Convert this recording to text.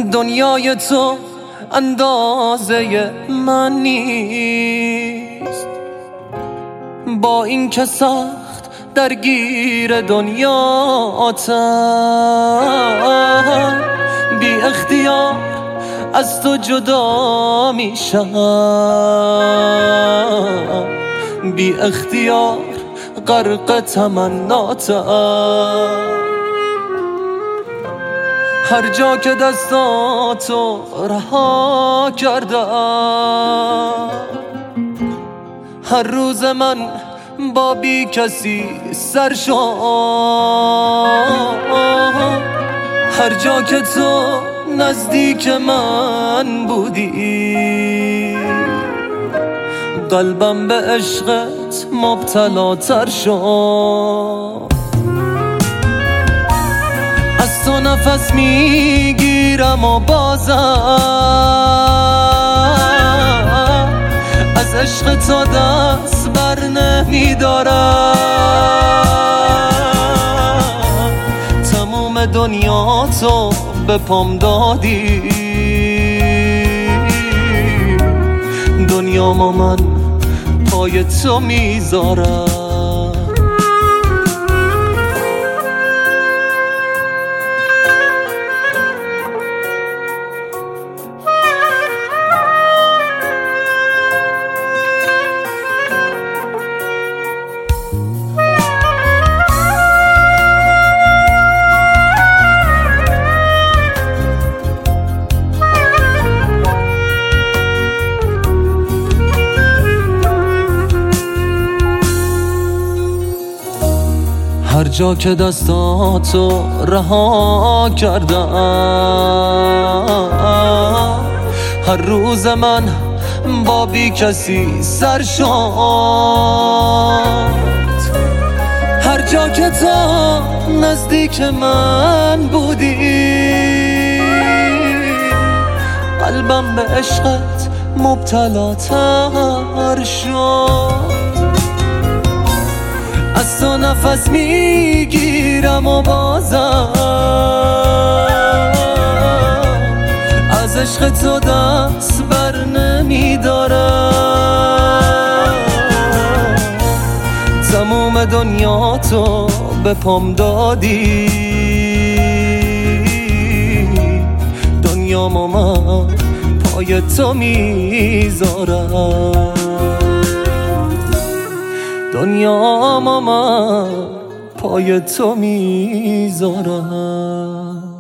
دنیای تو اندازه من نیست، با این که سخت درگیر دنیاتم، بی اختیار از تو جدا میشم، بی اختیار غرق تمناتم. هر جا که دستاتو رها کردم، هر روز من با بی کسی سر شد. هر جا که تو نزدیک من بودی، قلبم به عشقت مبتلاتر شد. از تو نفس میگیرم و بازم از عشق تو دست بر نمیدارم. تموم دنیا تو به پام دادی، دنیامو من پای تو میذارم. هر جا که دستاتو رها کردم، هر روز من با بی کسی سر شد. هر جا که تو نزدیک من بودی، قلبم به عشقت مبتلاتر شد. از تو نفس میگیرم و بازم از عشق تو دست بر نمیدارم. تموم دنیا تو به پام دادی، دنیامو من پای تو میذارم. دنیامو من پای تو میذارم.